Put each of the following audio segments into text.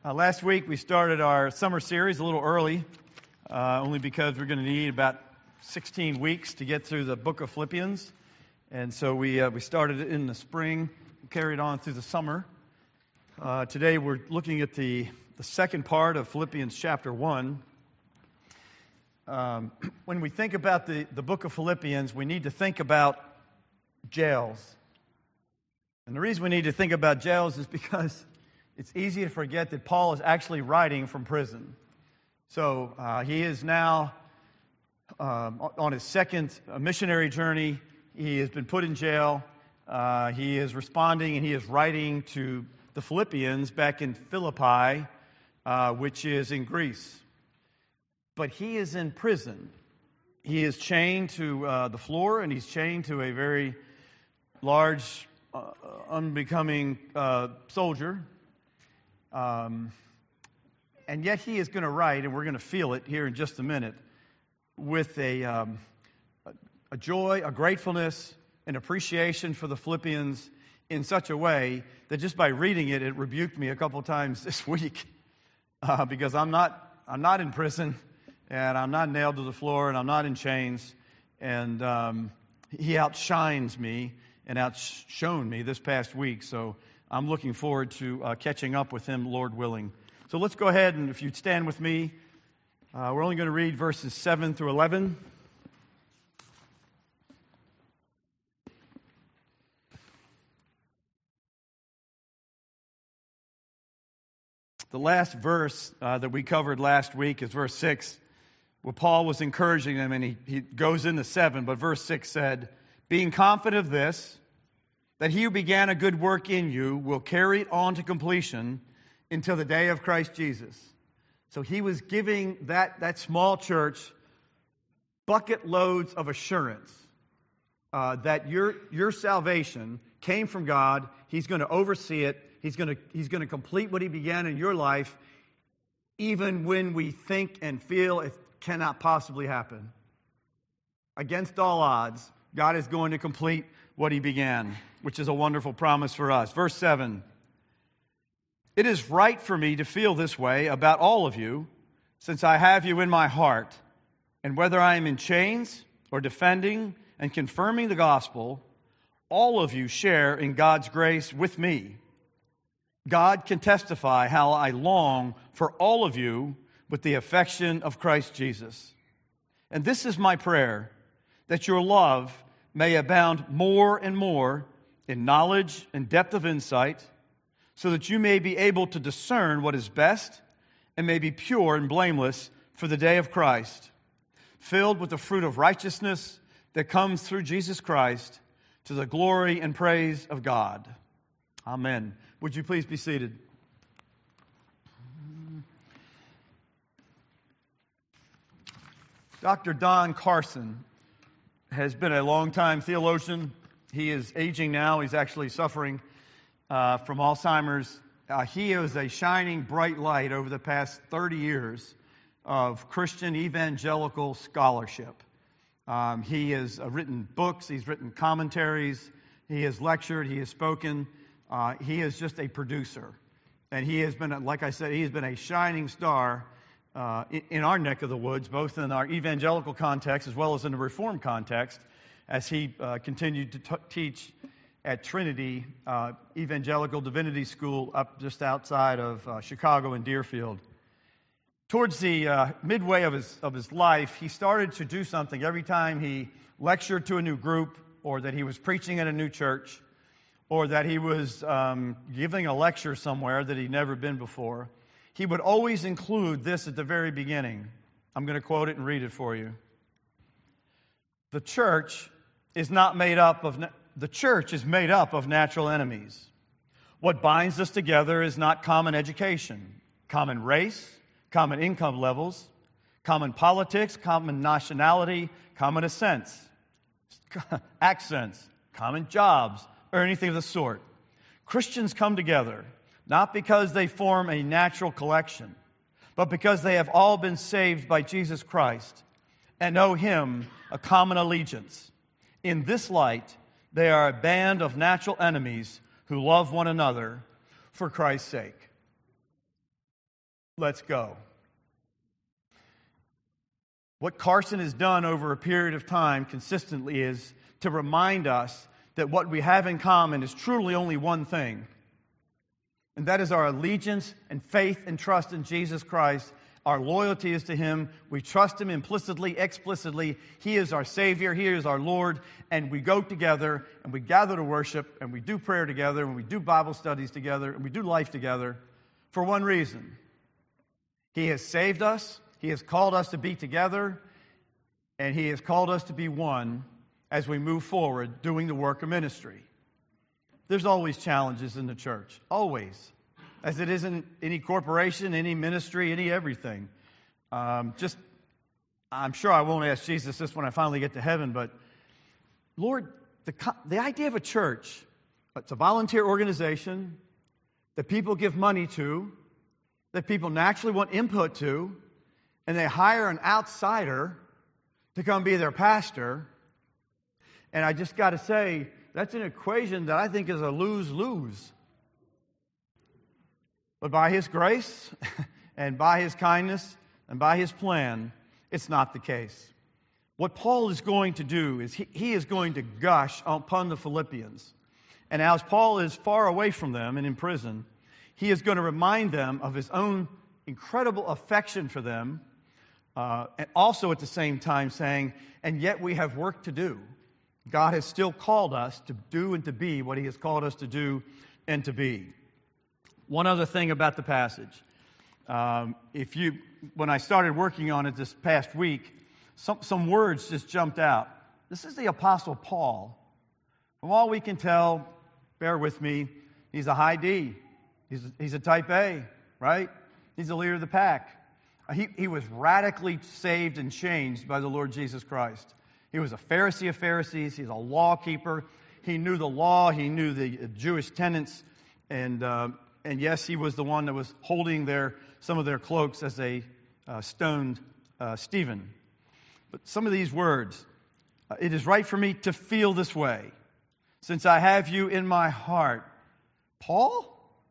Last week we started our summer series a little early, only because we're going to need about 16 weeks to get through the book of Philippians. And so we started it in the spring, carried on through the summer. Today we're looking at the second part of Philippians chapter 1. When we think about the book of Philippians, we need to think about jails. And the reason we need to think about jails is because it's easy to forget that Paul is actually writing from prison. So he is now on his second missionary journey. He has been put in jail. He is responding and he is writing to the Philippians back in Philippi, which is in Greece. But he is in prison. He is chained to the floor, and he's chained to a very large, unbecoming soldier. And yet he is going to write, and we're going to feel it here in just a minute, with a joy, a gratefulness, an appreciation for the Philippians in such a way that just by reading it, it rebuked me a couple times this week because I'm not in prison, and I'm not nailed to the floor, and I'm not in chains, and he outshines me and outshone me this past week. So I'm looking forward to catching up with him, Lord willing. So let's go ahead, and if you'd stand with me, we're only going to read verses 7 through 11. The last verse that we covered last week is verse 6, where Paul was encouraging them, and he goes into 7, but verse 6 said, "Being confident of this, that he who began a good work in you will carry it on to completion until the day of Christ Jesus." So he was giving that small church bucket loads of assurance that your salvation came from God. He's going to oversee it. He's going to complete what he began in your life, even when we think and feel it cannot possibly happen. Against all odds, God is going to complete what he began, which is a wonderful promise for us. Verse 7, "It is right for me to feel this way about all of you, since I have you in my heart, and whether I am in chains or defending and confirming the gospel, all of you share in God's grace with me. God can testify how I long for all of you with the affection of Christ Jesus. And this is my prayer, that your love may abound more and more in knowledge and depth of insight, so that you may be able to discern what is best and may be pure and blameless for the day of Christ, filled with the fruit of righteousness that comes through Jesus Christ, to the glory and praise of God." Amen. Would you please be seated? Dr. Don Carson has been a long-time theologian. He is aging now. He's actually suffering from Alzheimer's. He is a shining bright light over the past 30 years of Christian evangelical scholarship. He has written books. He's written commentaries. He has lectured. He has spoken. He is just a producer. And he has been, like I said, he has been a shining star in our neck of the woods, both in our evangelical context as well as in the Reformed context, as he continued to teach at Trinity Evangelical Divinity School up just outside of Chicago in Deerfield. Towards the midway of his life, he started to do something every time he lectured to a new group, or that he was preaching at a new church, or that he was giving a lecture somewhere that he'd never been before. He would always include this at the very beginning. I'm going to quote it and read it for you. The church is made up of natural enemies. What binds us together is not common education, common race, common income levels, common politics, common nationality, common accents, common jobs, or anything of the sort. Christians come together not because they form a natural collection, but because they have all been saved by Jesus Christ and owe him a common allegiance. In this light, they are a band of natural enemies who love one another for Christ's sake. let's go. What Carson has done over a period of time consistently is to remind us that what we have in common is truly only one thing, and that is our allegiance and faith and trust in Jesus Christ. Our loyalty is to Him. We trust Him implicitly, explicitly. He is our Savior. He is our Lord. And we go together, and we gather to worship, and we do prayer together, and we do Bible studies together, and we do life together for one reason. He has saved us. He has called us to be together, and He has called us to be one as we move forward doing the work of ministry. There's always challenges in the church, always. As it is in any corporation, any ministry, any everything. I'm sure I won't ask Jesus this when I finally get to heaven, but Lord, the idea of a church, it's a volunteer organization that people give money to, that people naturally want input to, and they hire an outsider to come be their pastor. And I just got to say, that's an equation that I think is a lose-lose. But by His grace and by His kindness and by His plan, it's not the case. What Paul is going to do is he is going to gush upon the Philippians. And as Paul is far away from them and in prison, he is going to remind them of his own incredible affection for them, and also at the same time saying, and yet we have work to do. God has still called us to do and to be what He has called us to do and to be. One other thing about the passage. When I started working on it this past week, some words just jumped out. This is the Apostle Paul. From all we can tell, bear with me, he's a high D. He's a type A, right? He's the leader of the pack. He was radically saved and changed by the Lord Jesus Christ. He was a Pharisee of Pharisees. He's a law keeper. He knew the law. He knew the Jewish tenets. And yes, he was the one that was holding some of their cloaks as they stoned Stephen. But some of these words, it is right for me to feel this way, since I have you in my heart. Paul,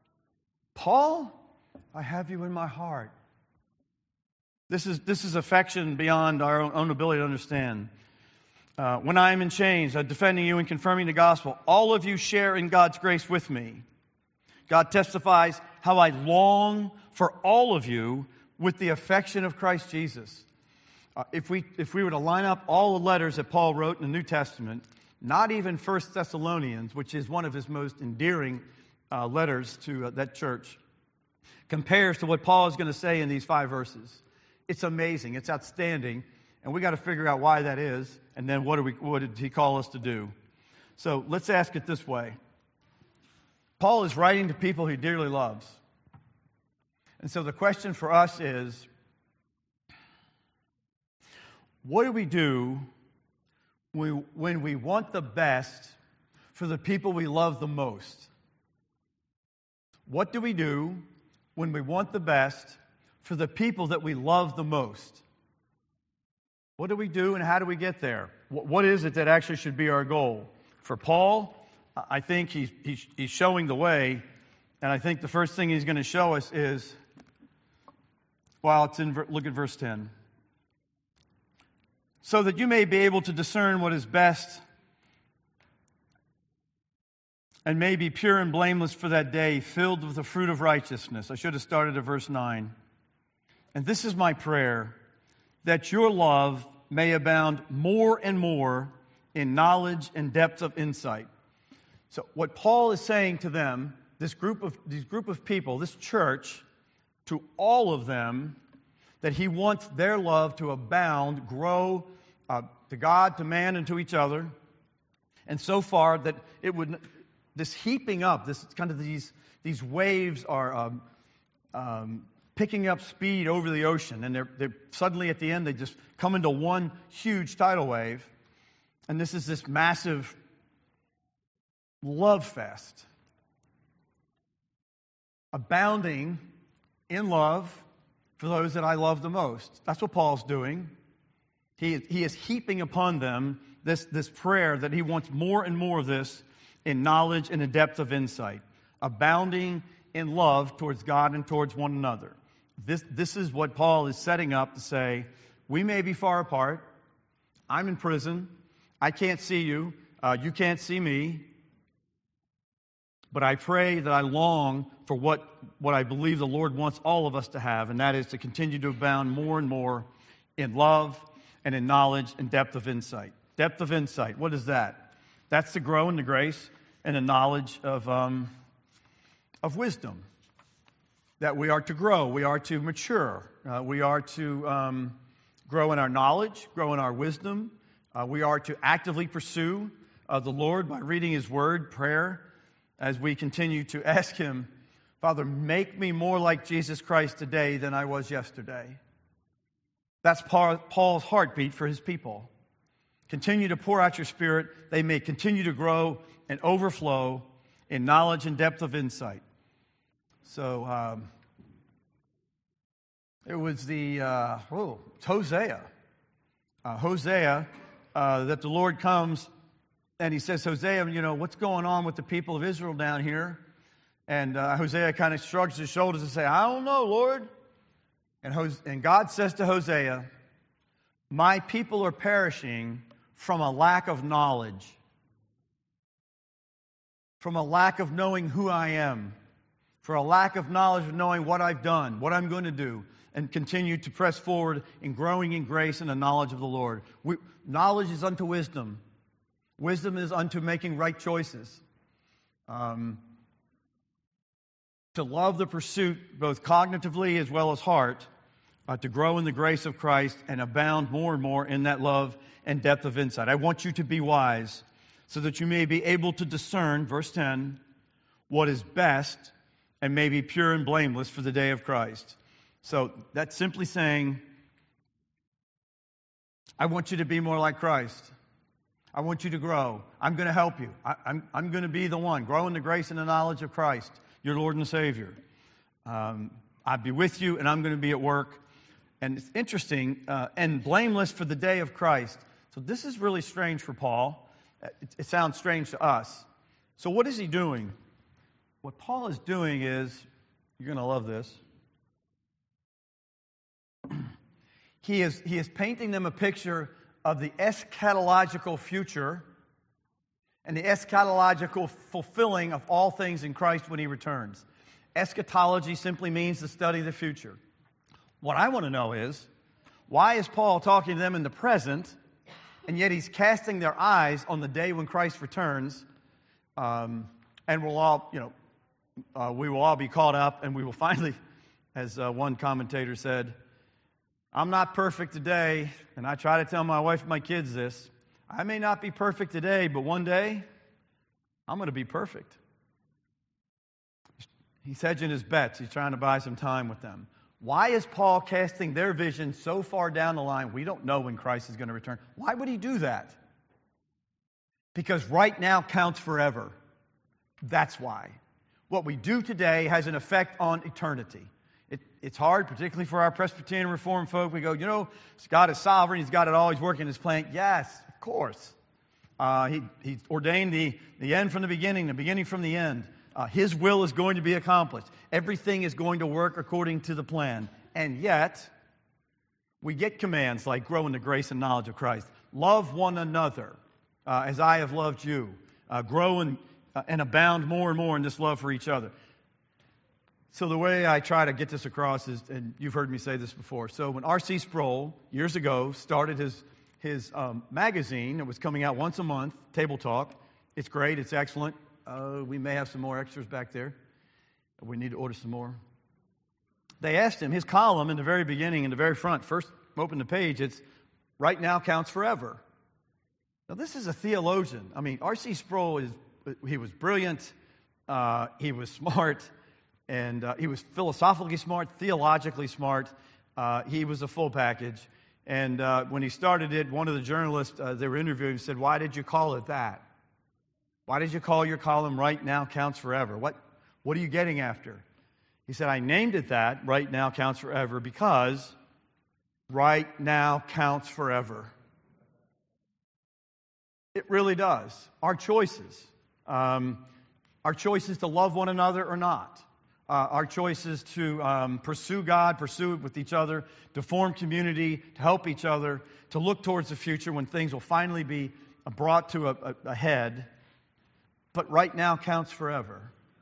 I have you in my heart. This is affection beyond our own ability to understand. When I am in chains, defending you and confirming the gospel, all of you share in God's grace with me. God testifies how I long for all of you with the affection of Christ Jesus. If we were to line up all the letters that Paul wrote in the New Testament, not even 1 Thessalonians, which is one of his most endearing letters to that church, compares to what Paul is going to say in these 5 verses. It's amazing. It's outstanding. And we got to figure out why that is. And then what did he call us to do? So let's ask it this way. Paul is writing to people he dearly loves. And so the question for us is, what do we do when we want the best for the people we love the most? What do we do when we want the best for the people that we love the most? What do we do and how do we get there? What is it that actually should be our goal? For Paul, I think he's showing the way, and I think the first thing he's going to show us is, look at verse 10. So that you may be able to discern what is best and may be pure and blameless for that day, filled with the fruit of righteousness. I should have started at verse 9. And this is my prayer, that your love may abound more and more in knowledge and depth of insight. So what Paul is saying to them, this group of people, this church, to all of them, that he wants their love to abound, grow to God, to man, and to each other. And so far that this heaping up, this kind of these waves are picking up speed over the ocean, and they're suddenly at the end they just come into one huge tidal wave, and this is this massive love fest, abounding in love for those that I love the most. That's what Paul's doing. He is heaping upon them this prayer that he wants more and more of this in knowledge and a depth of insight, abounding in love towards God and towards one another. This is what Paul is setting up to say, we may be far apart. I'm in prison. I can't see you. You can't see me. But I pray that I long for what I believe the Lord wants all of us to have, and that is to continue to abound more and more in love and in knowledge and depth of insight. Depth of insight, what is that? That's to grow in the grace and the knowledge of wisdom. That we are to grow, we are to mature, we are to grow in our knowledge, grow in our wisdom. We are to actively pursue the Lord by reading His Word, prayer, as we continue to ask Him, Father, make me more like Jesus Christ today than I was yesterday. That's Paul's heartbeat for his people. Continue to pour out your Spirit. They may continue to grow and overflow in knowledge and depth of insight. So, it was it's Hosea. Hosea, that the Lord comes and He says, Hosea, what's going on with the people of Israel down here? And Hosea kind of shrugs his shoulders and says, I don't know, Lord. And God says to Hosea, my people are perishing from a lack of knowledge, from a lack of knowing who I am, for a lack of knowledge of knowing what I've done, what I'm going to do, and continue to press forward in growing in grace and the knowledge of the Lord. Knowledge is unto wisdom. Wisdom is unto making right choices. To love the pursuit, both cognitively as well as heart, to grow in the grace of Christ and abound more and more in that love and depth of insight. I want you to be wise so that you may be able to discern, verse 10, what is best and may be pure and blameless for the day of Christ. So that's simply saying, I want you to be more like Christ. I want you to grow. I'm going to help you. I'm going to be the one. Grow in the grace and the knowledge of Christ, your Lord and Savior. I'll be with you, and I'm going to be at work. And it's interesting, and blameless for the day of Christ. So this is really strange for Paul. It sounds strange to us. So what is he doing? What Paul is doing is, you're going to love this. He is painting them a picture of the eschatological future and the eschatological fulfilling of all things in Christ when He returns. Eschatology simply means the study of the future. What I want to know is, why is Paul talking to them in the present, and yet he's casting their eyes on the day when Christ returns, and we'll all, we will all be caught up, and we will finally, as one commentator said, I'm not perfect today, and I try to tell my wife and my kids this. I may not be perfect today, but one day, I'm going to be perfect. He's hedging his bets. He's trying to buy some time with them. Why is Paul casting their vision so far down the line? We don't know when Christ is going to return. Why would he do that? Because right now counts forever. That's why. What we do today has an effect on eternity. It's hard, particularly for our Presbyterian Reformed folk. We go, God is sovereign. He's got it all. He's working His plan. Yes, of course. He ordained the end from the beginning from the end. His will is going to be accomplished. Everything is going to work according to the plan. And yet, we get commands like grow in the grace and knowledge of Christ. Love one another as I have loved you. Grow and abound more and more in this love for each other. So the way I try to get this across is, and you've heard me say this before, so when R.C. Sproul, years ago, started his magazine, it was coming out once a month, Table Talk. It's great, it's excellent. We may have some more extras back there. We need to order some more. They asked him, his column in the very beginning, in the very front, first open the page, it's, right now counts forever. Now this is a theologian. I mean, R.C. Sproul, he was brilliant, he was smart, and he was philosophically smart, theologically smart. He was a full package. And when he started it, one of the journalists they were interviewing said, why did you call it that? Why did you call your column Right Now Counts Forever? What are you getting after? He said, I named it that, Right Now Counts Forever, because right now counts forever. It really does. Our choices to love one another or not. our choices to pursue God, pursue it with each other, to form community, to help each other, to look towards the future when things will finally be brought to a head. But right now counts forever.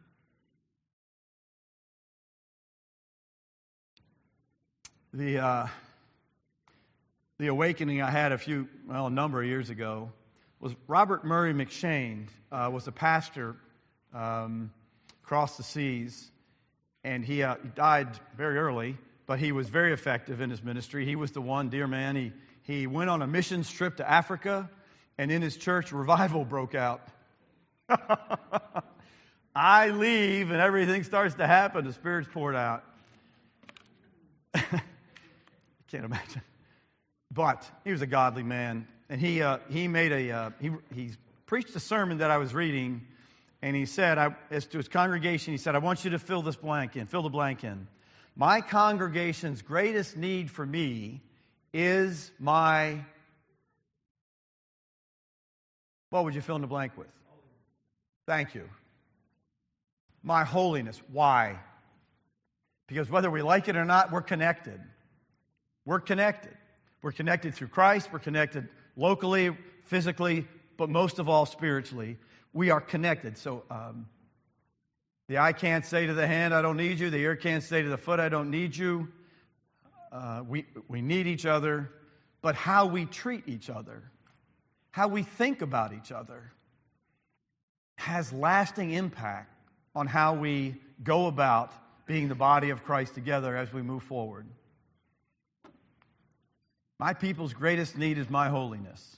The awakening I had a number of years ago was Robert Murray McShane was a pastor across the seas, and he died very early, but he was very effective in his ministry. He was the one, dear man, he went on a missions trip to Africa, and in his church, revival broke out. I leave, and everything starts to happen. The Spirit's poured out. Can't imagine. But he was a godly man, and he preached a sermon that I was reading, and he said, as to his congregation, he said, I want you to fill the blank in. My congregation's greatest need for me is my, what would you fill in the blank with? Thank you. My holiness. Why? Because whether we like it or not, we're connected. We're connected. We're connected through Christ. We're connected locally, physically, but most of all spiritually. We are connected. So the eye can't say to the hand, I don't need you. The ear can't say to the foot, I don't need you. We need each other. But how we treat each other, how we think about each other, has lasting impact on how we go about being the body of Christ together as we move forward. My people's greatest need is my holiness.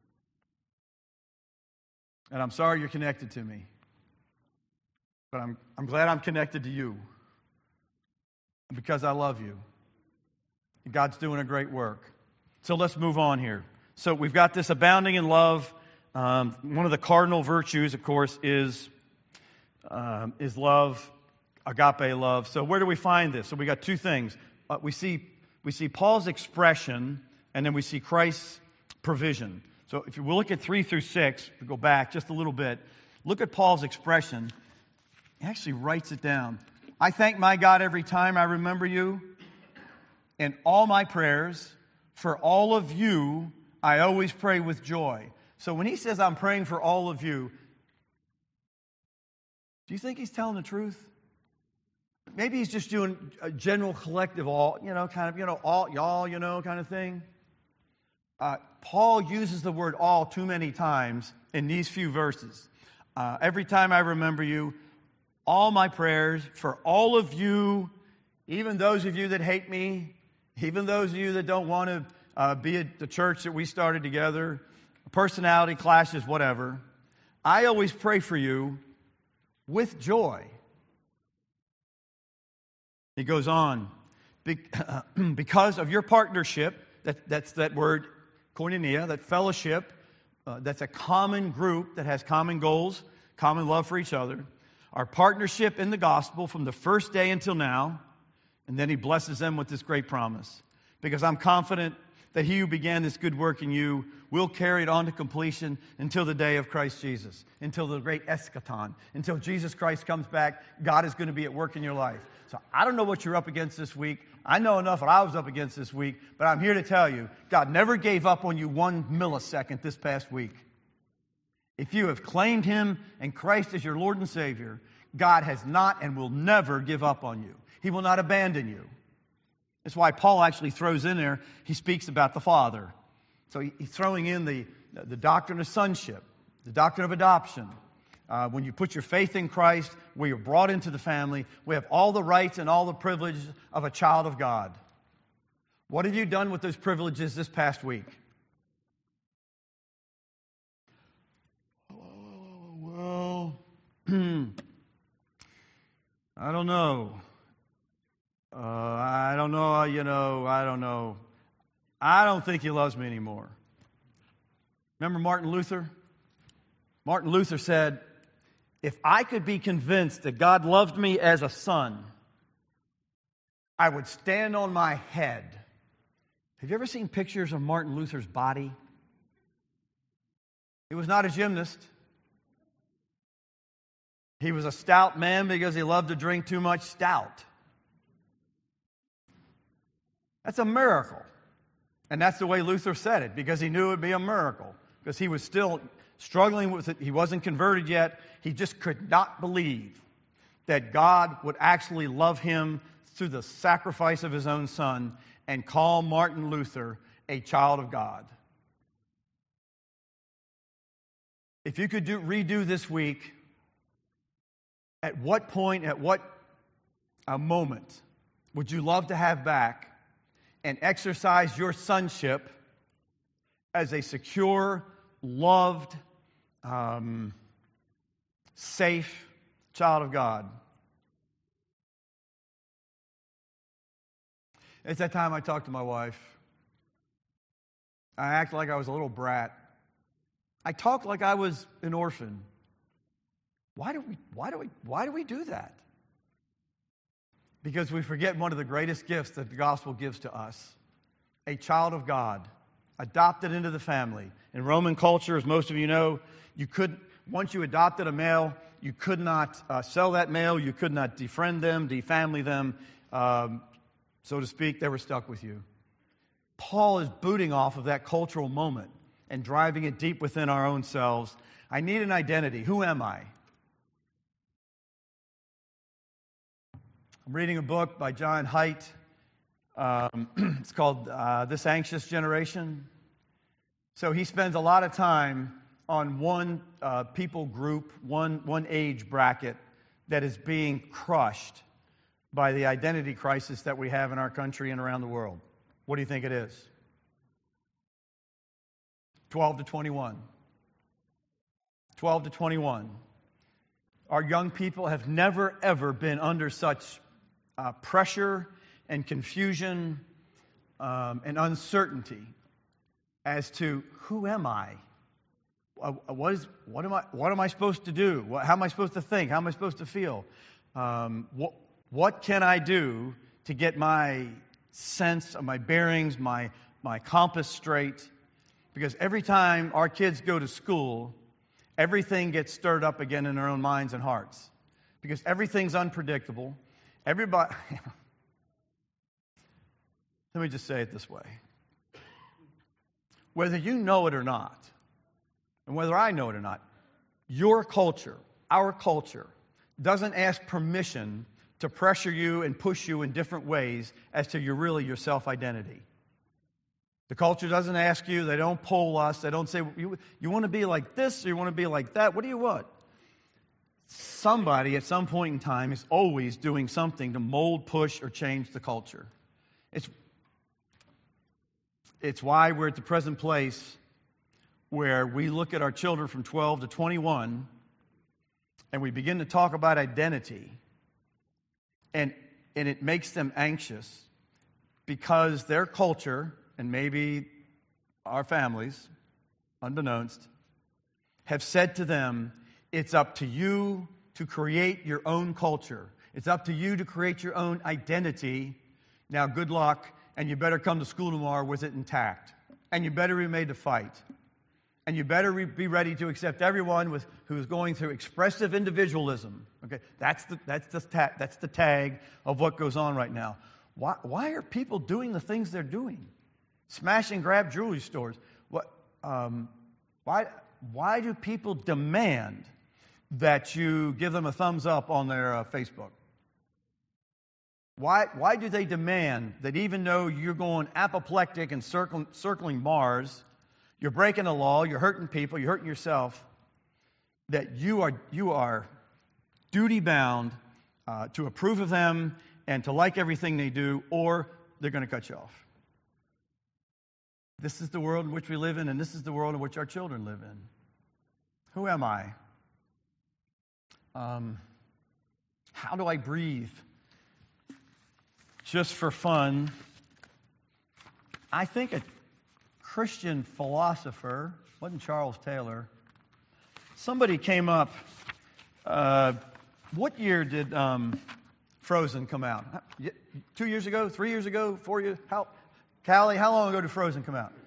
And I'm sorry you're connected to me. But I'm glad I'm connected to you. Because I love you. And God's doing a great work. So let's move on here. So we've got this abounding in love. One of the cardinal virtues, of course, is love, agape love. So where do we find this? So we got two things. We see Paul's expression, and then we see Christ's provision. So if you will look at 3 through 6, we go back just a little bit. Look at Paul's expression. He actually writes it down. I thank my God every time I remember you. In all my prayers, for all of you, I always pray with joy. So when he says I'm praying for all of you, do you think he's telling the truth? Maybe he's just doing a general collective all, all, y'all, kind of thing. Paul uses the word all too many times in these few verses. Every time I remember you, all my prayers for all of you, even those of you that hate me, even those of you that don't want to be at the church that we started together, personality clashes, whatever. I always pray for you with joy. He goes on, because of your partnership, that's that word, koinonia, that fellowship, that's a common group that has common goals, common love for each other. Our partnership in the gospel from the first day until now, and then he blesses them with this great promise. Because I'm confident that he who began this good work in you will carry it on to completion until the day of Christ Jesus, until the great eschaton, until Jesus Christ comes back. God is going to be at work in your life. So I don't know what you're up against this week. I know enough what I was up against this week, but I'm here to tell you, God never gave up on you 1 millisecond this past week. If you have claimed him and Christ as your Lord and Savior, God has not and will never give up on you. He will not abandon you. That's why Paul actually throws in there, he speaks about the Father. So he's throwing in the doctrine of sonship, the doctrine of adoption. When you put your faith in Christ, we are brought into the family. We have all the rights and all the privileges of a child of God. What have you done with those privileges this past week? Well, I don't know. I don't know, I don't know. I don't think he loves me anymore. Remember Martin Luther? Martin Luther said, if I could be convinced that God loved me as a son, I would stand on my head. Have you ever seen pictures of Martin Luther's body? He was not a gymnast. He was a stout man because he loved to drink too much stout. That's a miracle. And that's the way Luther said it, because he knew it would be a miracle. Because he was still struggling with it. He wasn't converted yet. He just could not believe that God would actually love him through the sacrifice of his own son and call Martin Luther a child of God. If you could redo this week, at what point, at what moment would you love to have back and exercise your sonship as a secure, loved, safe child of God? It's that time I talked to my wife. I acted like I was a little brat. I talked like I was an orphan. Why do we do that? Because we forget one of the greatest gifts that the gospel gives to us. A child of God, adopted into the family. In Roman culture, as most of you know, once you adopted a male, you could not sell that male, you could not defriend them, defamily them, so to speak. They were stuck with you. Paul is booting off of that cultural moment and driving it deep within our own selves. I need an identity. Who am I? I'm reading a book by John Haidt. It's called This Anxious Generation. So he spends a lot of time on one people group, one age bracket that is being crushed by the identity crisis that we have in our country and around the world. What do you think it is? 12 to 21. 12 to 21. Our young people have never, ever been under such pressure and confusion and uncertainty as to who am I? What am I supposed to do? How am I supposed to think? How am I supposed to feel? What can I do to get my sense of my bearings, my compass straight? Because every time our kids go to school, everything gets stirred up again in their own minds and hearts. Because everything's unpredictable. Everybody, let me just say it this way. Whether you know it or not, and whether I know it or not, your culture, our culture, doesn't ask permission to pressure you and push you in different ways as to your self-identity. The culture doesn't ask you, they don't poll us, they don't say, you want to be like this or you want to be like that? What do you want? Somebody at some point in time is always doing something to mold, push, or change the culture. It's why we're at the present place where we look at our children from 12 to 21 and we begin to talk about identity, and it makes them anxious because their culture, and maybe our families, unbeknownst, have said to them, it's up to you to create your own culture. It's up to you to create your own identity. Now, good luck, and you better come to school tomorrow with it intact. And you better be made to fight. And you better be ready to accept everyone who is going through expressive individualism. Okay, that's the tag of what goes on right now. Why are people doing the things they're doing? Smash and grab jewelry stores. Why do people demand that you give them a thumbs up on their Facebook? Why do they demand that even though you're going apoplectic and circling Mars, you're breaking the law, you're hurting people, you're hurting yourself, that you are duty-bound to approve of them and to like everything they do, or they're going to cut you off? This is the world in which we live in, and this is the world in which our children live in. Who am I? How do I breathe? Just for fun, I think a Christian philosopher, wasn't Charles Taylor, somebody came up, what year did Frozen come out? 2 years ago, 3 years ago, 4 years? Callie, how long ago did Frozen come out?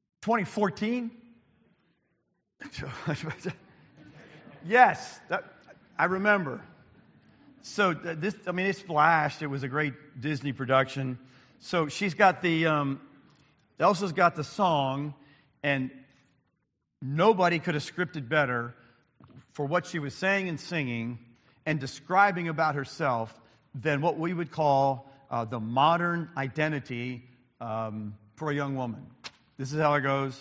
2014? Yes. I remember. So it's flashed. It was a great Disney production. So she's got Elsa's got the song, and nobody could have scripted better for what she was saying and singing and describing about herself than what we would call the modern identity for a young woman. This is how it goes.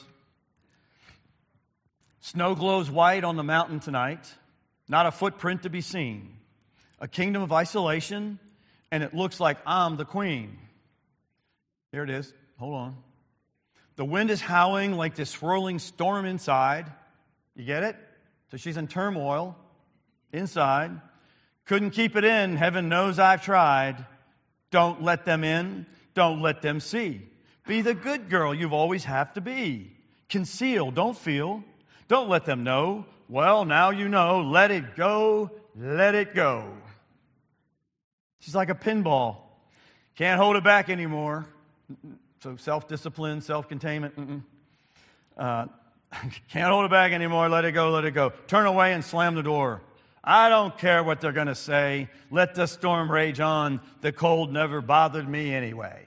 Snow glows white on the mountain tonight, not a footprint to be seen. A kingdom of isolation, and it looks like I'm the queen. Here it is. Hold on. The wind is howling like this swirling storm inside. You get it? So she's in turmoil inside. Couldn't keep it in. Heaven knows I've tried. Don't let them in. Don't let them see. Be the good girl you've always have to be. Conceal. Don't feel. Don't let them know. Well, now you know. Let it go. Let it go. She's like a pinball. Can't hold it back anymore. So self-discipline, self-containment. Can't hold it back anymore. Let it go, let it go. Turn away and slam the door. I don't care what they're going to say. Let the storm rage on. The cold never bothered me anyway.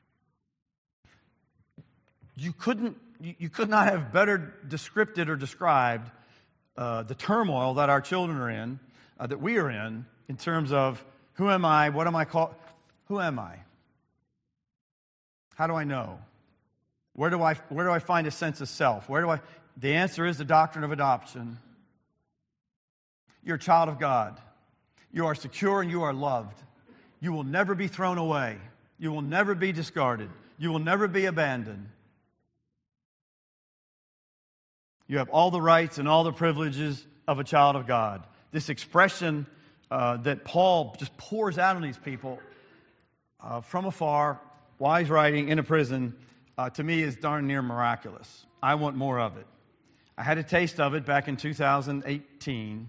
You could not have better descripted or described the turmoil that our children are in, that we are in terms of who am I, what am I called, who am I? How do I know? Where do I find a sense of self? The answer is the doctrine of adoption. You're a child of God. You are secure and you are loved. You will never be thrown away. You will never be discarded. You will never be abandoned. You have all the rights and all the privileges of a child of God. This expression that Paul just pours out on these people from afar, while he's writing in a prison, to me is darn near miraculous. I want more of it. I had a taste of it back in 2017.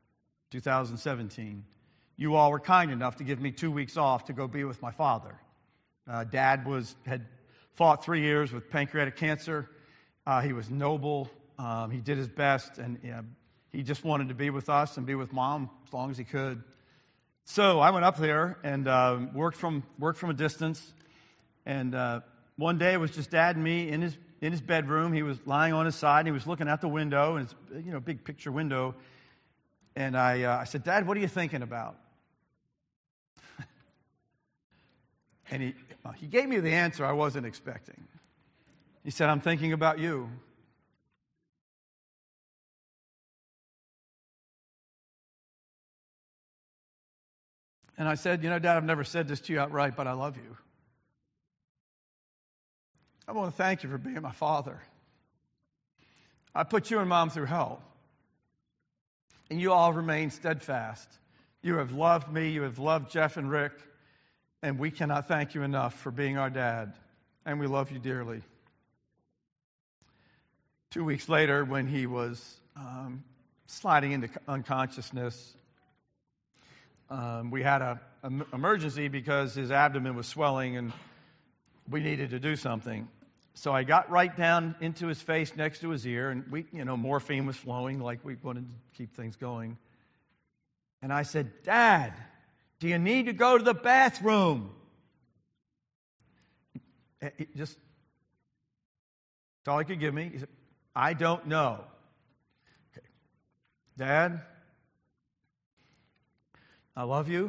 You all were kind enough to give me 2 weeks off to go be with my father. Dad had fought 3 years with pancreatic cancer. He was noble. He did his best, and he just wanted to be with us and be with Mom as long as he could. So I went up there and worked from a distance. And one day it was just Dad and me in his bedroom. He was lying on his side and he was looking out the window, and it's big picture window. And I said, Dad, what are you thinking about? And he gave me the answer I wasn't expecting. He said, I'm thinking about you. And I said, Dad, I've never said this to you outright, but I love you. I want to thank you for being my father. I put you and Mom through hell. And you all remain steadfast. You have loved me. You have loved Jeff and Rick. And we cannot thank you enough for being our dad. And we love you dearly. 2 weeks later, when he was sliding into unconsciousness, we had an emergency because his abdomen was swelling and we needed to do something. So I got right down into his face next to his ear, and morphine was flowing like we wanted to keep things going. And I said, Dad, do you need to go to the bathroom? That's all he could give me. He said, I don't know. Okay. Dad, I love you.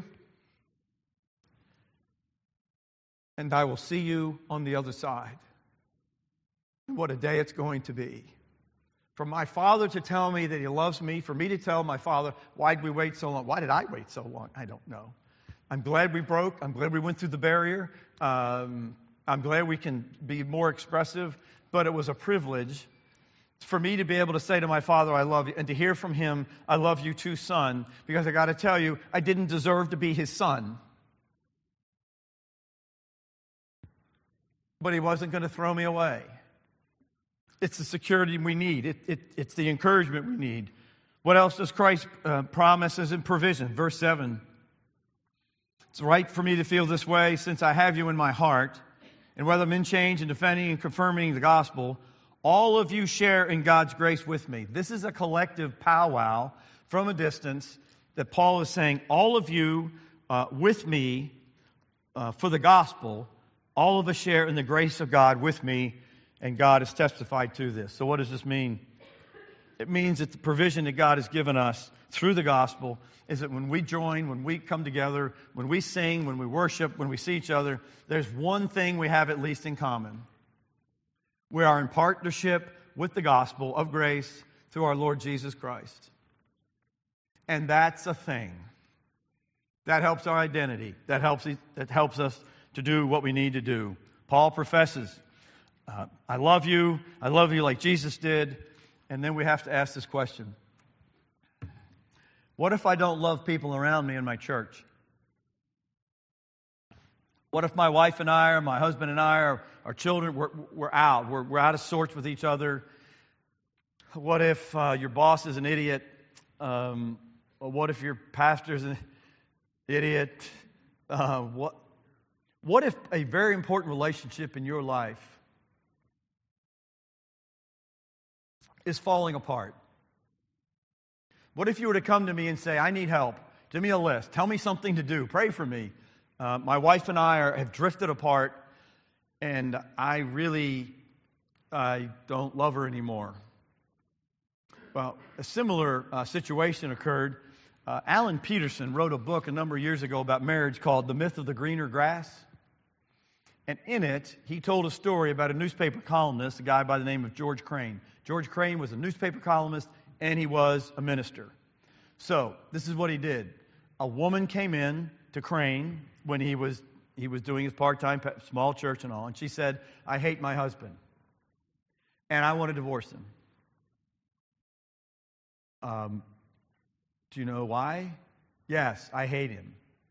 And I will see you on the other side. What a day it's going to be. For my father to tell me that he loves me, for me to tell my father, why did we wait so long? Why did I wait so long? I don't know. I'm glad we broke. I'm glad we went through the barrier. I'm glad we can be more expressive. But it was a privilege for me to be able to say to my father, I love you, and to hear from him, I love you too, son, because I got to tell you, I didn't deserve to be his son. But he wasn't going to throw me away. It's the security we need. It's the encouragement we need. What else does Christ promise as in provision? Verse 7. It's right for me to feel this way since I have you in my heart. And whether I'm in change and defending and confirming the gospel, all of you share in God's grace with me. This is a collective powwow from a distance that Paul is saying, all of you with me for the gospel, all of us share in the grace of God with me, and God has testified to this. So what does this mean? It means that the provision that God has given us through the gospel is that when we join, when we come together, when we sing, when we worship, when we see each other, there's one thing we have at least in common. We are in partnership with the gospel of grace through our Lord Jesus Christ. And that's a thing. That helps our identity. That helps us to do what we need to do. Paul professes, I love you like Jesus did. And then we have to ask this question. What if I don't love people around me in my church? What if my wife and I, or my husband and I, or our children, we're out. We're out of sorts with each other. What if your boss is an idiot? What if your pastor's an idiot? What if a very important relationship in your life is falling apart? What if you were to come to me and say, I need help. Give me a list. Tell me something to do. Pray for me. My wife and I have drifted apart, and I don't love her anymore. Well, a similar situation occurred. Alan Peterson wrote a book a number of years ago about marriage called The Myth of the Greener Grass. And in it, he told a story about a newspaper columnist, a guy by the name of George Crane. George Crane was a newspaper columnist, and he was a minister. So, this is what he did. A woman came in to Crane when he was doing his part-time small church and all, and she said, I hate my husband, and I want to divorce him. Do you know why? Yes, I hate him.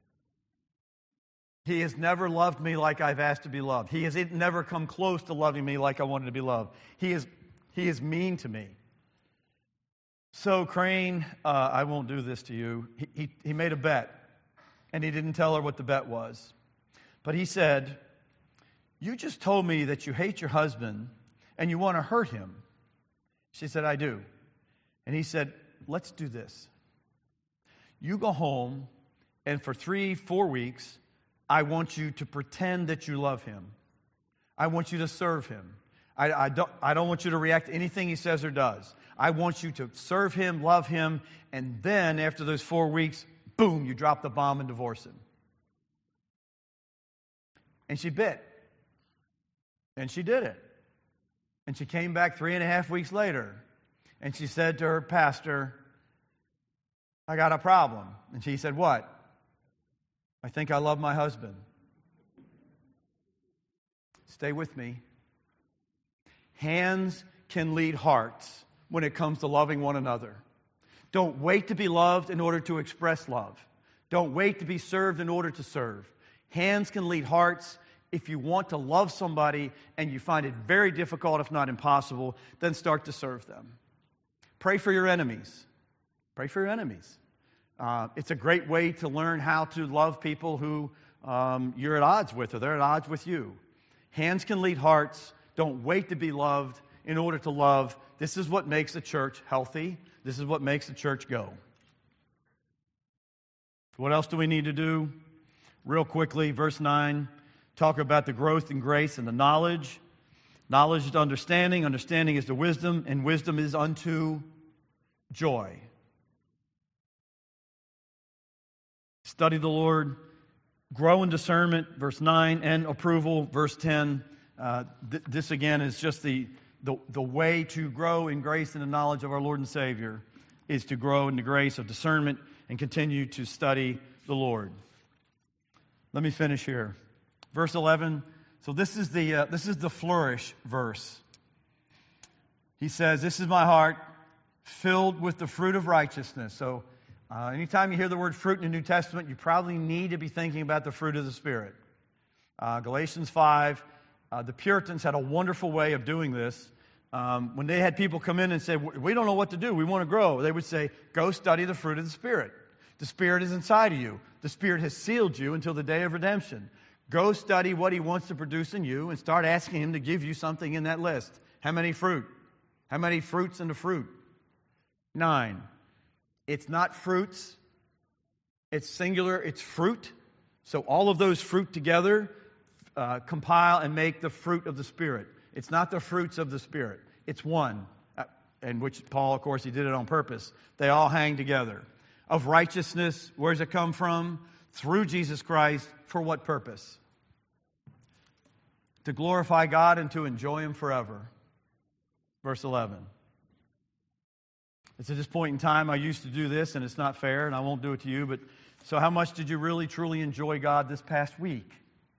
He has never loved me like I've asked to be loved. He has never come close to loving me like I wanted to be loved. He is mean to me. So, Crane, I won't do this to you. He made a bet, and he didn't tell her what the bet was. But he said, you just told me that you hate your husband and you want to hurt him. She said, I do. And he said, let's do this. You go home, and for 3-4 weeks, I want you to pretend that you love him. I want you to serve him. I don't want you to react to anything he says or does. I want you to serve him, love him, and then after those 4 weeks, boom, you drop the bomb and divorce him. And she bit. And she did it. And she came back 3.5 weeks later, and she said to her pastor, I got a problem. And she said, what? I think I love my husband. Stay with me. Hands can lead hearts when it comes to loving one another. Don't wait to be loved in order to express love. Don't wait to be served in order to serve. Hands can lead hearts. If you want to love somebody and you find it very difficult, if not impossible, then start to serve them. Pray for your enemies. Pray for your enemies. It's a great way to learn how to love people who you're at odds with, or they're at odds with you. Hands can lead hearts. Don't wait to be loved in order to love. This is what makes a church healthy. This is what makes the church go. What else do we need to do? Real quickly, verse 9, talk about the growth in grace and the knowledge. Knowledge is to understanding. Understanding is to wisdom. And wisdom is unto joy. Study the Lord. Grow in discernment, verse 9, and approval, verse 10. This again is just the way to grow in grace and the knowledge of our Lord and Savior is to grow in the grace of discernment and continue to study the Lord. Let me finish here. Verse 11. So this is the flourish verse. He says, "This is my heart filled with the fruit of righteousness." So anytime you hear the word fruit in the New Testament, you probably need to be thinking about the fruit of the Spirit. Galatians 5. The Puritans had a wonderful way of doing this. When they had people come in and say, we don't know what to do, we want to grow, they would say, go study the fruit of the Spirit. The Spirit is inside of you. The Spirit has sealed you until the day of redemption. Go study what He wants to produce in you and start asking Him to give you something in that list. How many fruit? How many fruits in the fruit? 9. It's not fruits, It's singular. It's fruit. So all of those fruit together compile and make the fruit of the Spirit. It's not the fruits of the Spirit. It's one. And which Paul, of course, he did it on purpose. They all hang together. Of righteousness, where does it come from? Through Jesus Christ. For what purpose? To glorify God and to enjoy Him forever. Verse 11. It's at this point in time I used to do this, and it's not fair, and I won't do it to you, but so how much did you really, truly enjoy God this past week?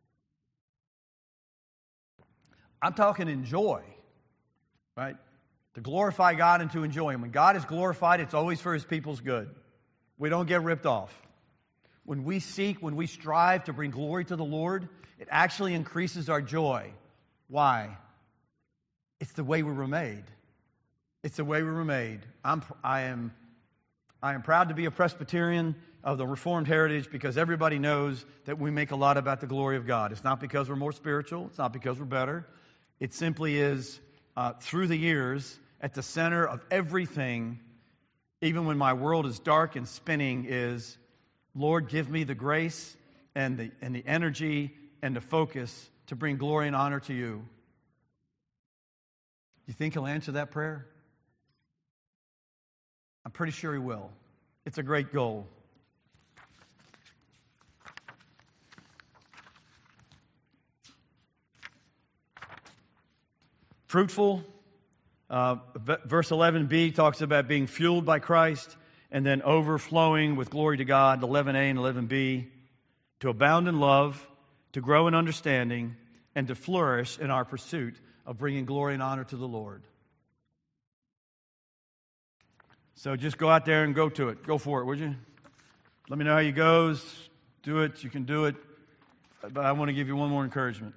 I'm talking enjoy, right? To glorify God and to enjoy Him. When God is glorified, it's always for His people's good. We don't get ripped off. When we seek, when we strive to bring glory to the Lord, it actually increases our joy. Why? It's the way we were made. It's the way we were made. I am proud to be a Presbyterian of the Reformed heritage because everybody knows that we make a lot about the glory of God. It's not because we're more spiritual. It's not because we're better. It simply is, through the years, at the center of everything, even when my world is dark and spinning, is, Lord, give me the grace and the energy and the focus to bring glory and honor to You. You think He'll answer that prayer? I'm pretty sure He will. It's a great goal. Fruitful. Verse 11b talks about being fueled by Christ and then overflowing with glory to God, 11a and 11b, to abound in love, to grow in understanding, and to flourish in our pursuit of bringing glory and honor to the Lord. So just go out there and go to it. Go for it, would you? Let me know how you goes. Do it. You can do it. But I want to give you one more encouragement.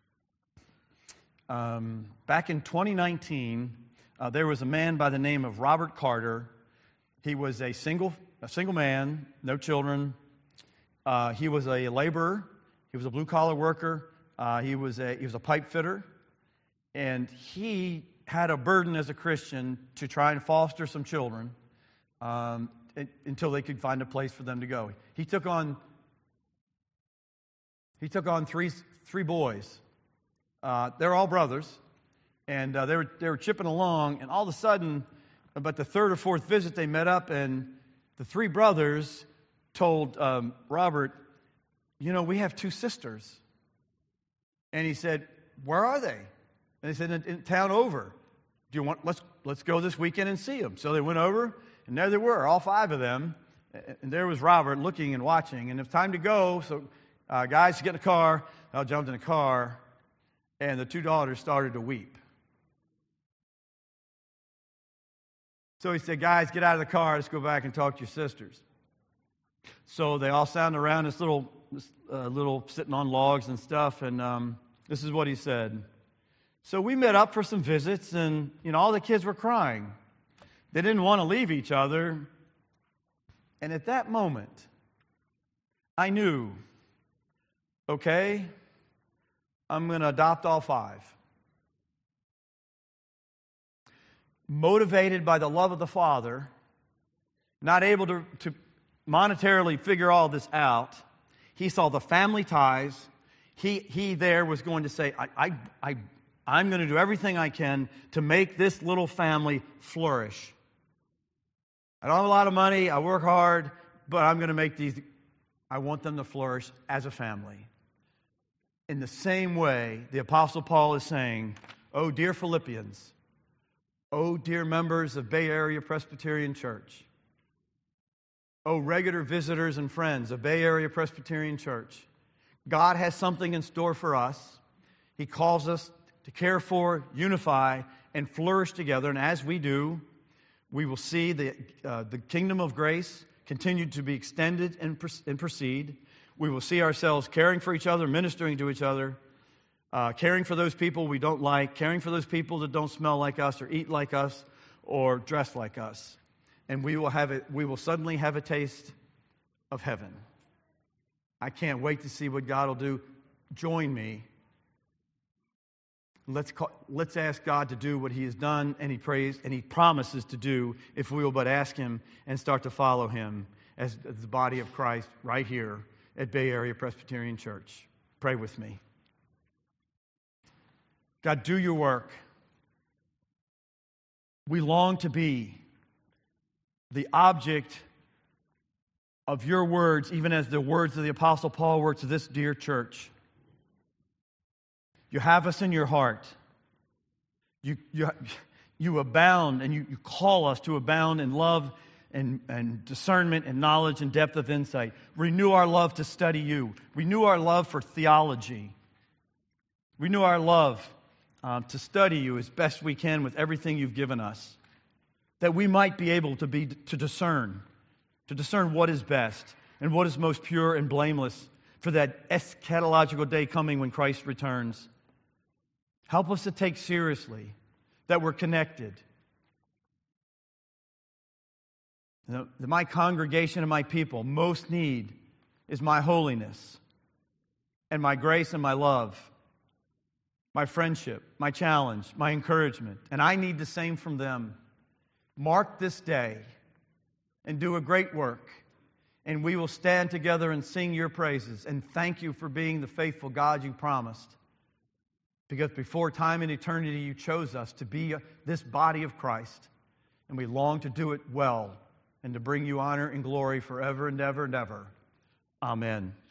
Back in 2019, there was a man by the name of Robert Carter. He was a single man, no children. He was a laborer. He was a blue-collar worker. He was a pipe fitter. And he had a burden as a Christian to try and foster some children until they could find a place for them to go. He took on three boys. They're all brothers, and they were chipping along. And all of a sudden, about the third or fourth visit, they met up, and the three brothers told Robert, "You know, we have two sisters." And he said, "Where are they?" And they said, "In town over. Do you want? Let's go this weekend and see them." So they went over, and there they were, all five of them. And there was Robert looking and watching. And it's time to go. So guys, get in the car. I jumped in the car, and the two daughters started to weep. So he said, "Guys, get out of the car. Let's go back and talk to your sisters." So they all sat around this little sitting on logs and stuff. And this is what he said. "So we met up for some visits, and all the kids were crying. They didn't want to leave each other. And at that moment, I knew, okay, I'm going to adopt all five." Motivated by the love of the Father, not able to monetarily figure all this out, he saw the family ties. He there was going to say, I'm going to do everything I can to make this little family flourish. I don't have a lot of money, I work hard, but I'm going to make I want them to flourish as a family. In the same way, the Apostle Paul is saying, "Oh, dear Philippians, oh, dear members of Bay Area Presbyterian Church, oh, regular visitors and friends of Bay Area Presbyterian Church, God has something in store for us. He calls us to care for, unify, and flourish together. And as we do, we will see the kingdom of grace continue to be extended and proceed. We will see ourselves caring for each other, ministering to each other, caring for those people we don't like, caring for those people that don't smell like us or eat like us or dress like us. And we will suddenly have a taste of heaven. I can't wait to see what God will do. Join me. Let's ask God to do what He has done and He promises to do if we will but ask Him and start to follow Him. as the body of Christ right here at Bay Area Presbyterian Church. Pray with me. God, do your work. We long to be the object of your words, even as the words of the Apostle Paul were to this dear church. You have us in your heart. You abound, and you call us to abound in love and discernment and knowledge and depth of insight. Renew our love to study you. Renew our love for theology. Renew our love to study you as best we can with everything you've given us, that we might be able to discern what is best and what is most pure and blameless for that eschatological day coming when Christ returns. Help us to take seriously that we're connected. My congregation and my people most need is my holiness and my grace and my love, my friendship, my challenge, my encouragement. And I need the same from them. Mark this day and do a great work, and we will stand together and sing your praises and thank you for being the faithful God you promised. Because before time and eternity, you chose us to be this body of Christ, and we long to do it well and to bring you honor and glory forever and ever and ever. Amen.